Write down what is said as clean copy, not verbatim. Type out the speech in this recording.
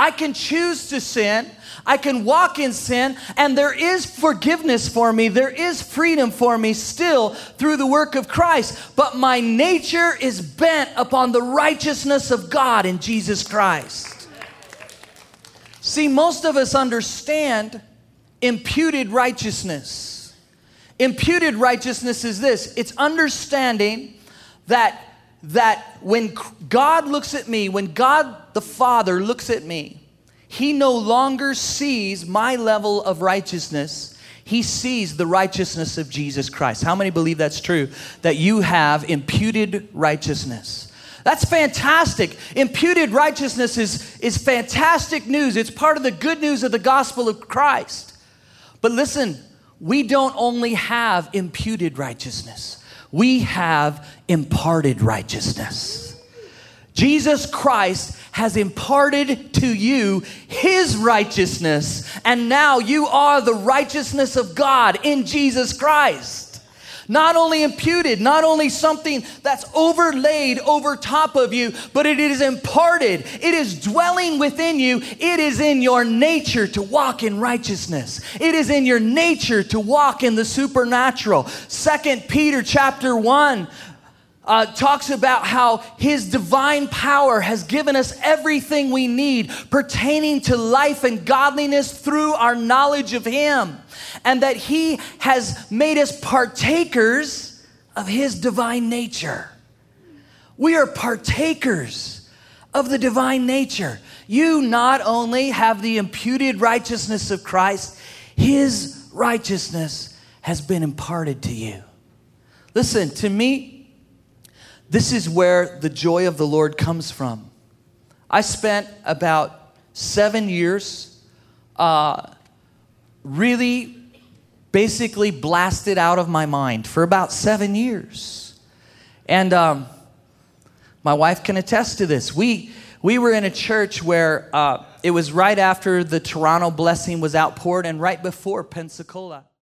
I can choose to sin. I can walk in sin, and there is forgiveness for me. There is freedom for me still through the work of Christ. But my nature is bent upon the righteousness of God in Jesus Christ. See, most of us understand imputed righteousness. Imputed righteousness is this. It's understanding that when God looks at me, when God the Father looks at me, He no longer sees my level of righteousness. He sees the righteousness of Jesus Christ. How many believe that's true? That you have imputed righteousness. That's fantastic. Imputed righteousness is fantastic news. It's part of the good news of the gospel of Christ. But listen, we don't only have imputed righteousness. We have imparted righteousness. Jesus Christ has imparted to you His righteousness, and now you are the righteousness of God in Jesus Christ. Not only imputed, not only something that's overlaid over top of you, but it is imparted. It is dwelling within you. It is in your nature to walk in righteousness. It is in your nature to walk in the supernatural. 2 Peter chapter 1 talks about how His divine power has given us everything we need pertaining to life and godliness through our knowledge of Him. And that He has made us partakers of His divine nature. We are partakers of the divine nature. You not only have the imputed righteousness of Christ, His righteousness has been imparted to you. Listen, to me, this is where the joy of the Lord comes from. I spent about 7 years really basically blasted out of my mind for about 7 years. And my wife can attest to this. We were in a church where it was right after the Toronto blessing was outpoured and right before Pensacola.